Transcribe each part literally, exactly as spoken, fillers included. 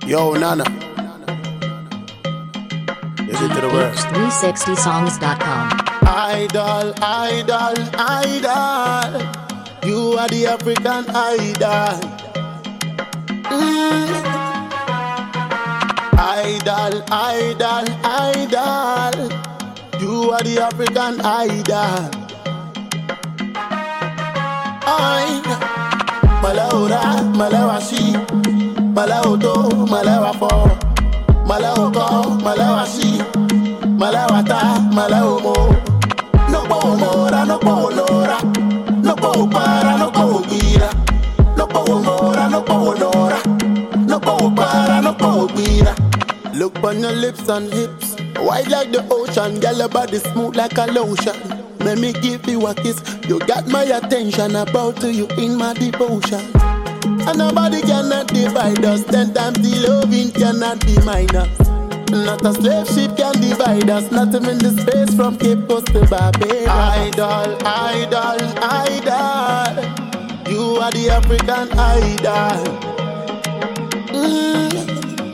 Yo, Nana. Listen to the words. three sixty songs dot com. Idol, idol, idol. You are the African idol. Mm. Idol, idol, idol. You are the African idol. I, Malaura, Malawashi, Malauto, Malawafo, Malauko, Malawashi, Malawata, Malaumo. No po mora, no po lora, no po para, no po gira. No po mora, no po lora, no po para, no po gira. Look on your lips and hips, wide like the ocean, girl your body smooth like a lotion. Let me give you a kiss, you got my attention, about to you in my devotion. And nobody cannot divide us, ten times the loving cannot be minus. Not a slave ship can divide us, not even the space from Cape Coast to Barbados. Idol, idol, idol, you are the African idol. Mm.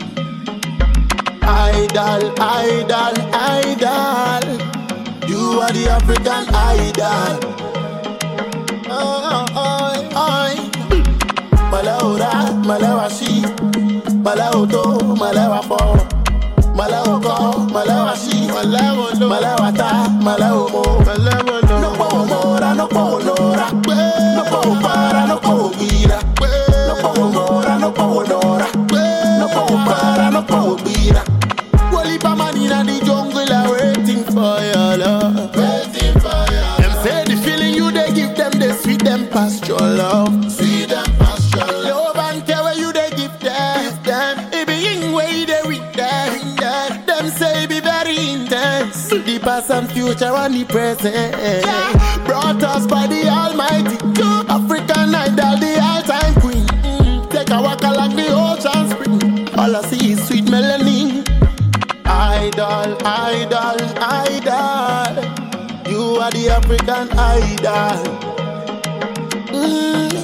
Idol, idol, idol, you are the African idol. Oh, oh, oh. Malaura, Malawashi, Malauto, Malawafo, Malauko, Malawashi, Malawata, Malaumo. No po mora, no po lora, no po para, no po gira. No po mora, no po lora, no po para, no po gira. Wally pa man inna the jungle are waiting for your love. Waiting for your love. Them say the feeling you they give them, they sweet them past your love. Sweet them past your love. Love and care where you they give them. Give them. It be in way they with them. Them say it be very intense. The past and future and the present. Yeah. Brought us by the Almighty. African idol, the all-time queen. Mm. Take a walk along the ocean spring. All I see is sweet melanin. Idol, idol, idol, you are the African idol. Mm.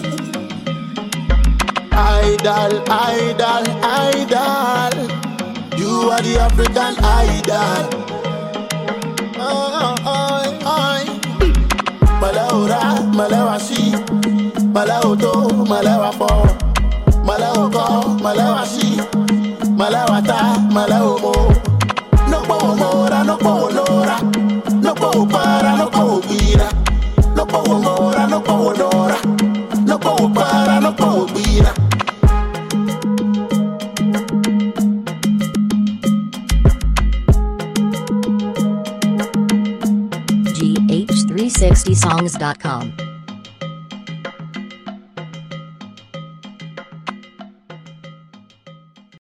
Idol, idol, idol, you are the African idol. Oh, oh, oh. Malaura, Malawashi, Malauto, Malawafo, Malauko, Malawashi, Malawata, Malaumo. No po mora, no po lora, no po para, no po gira. No po mora, no po lora, no po para, no po gira. G H three sixty songs dot com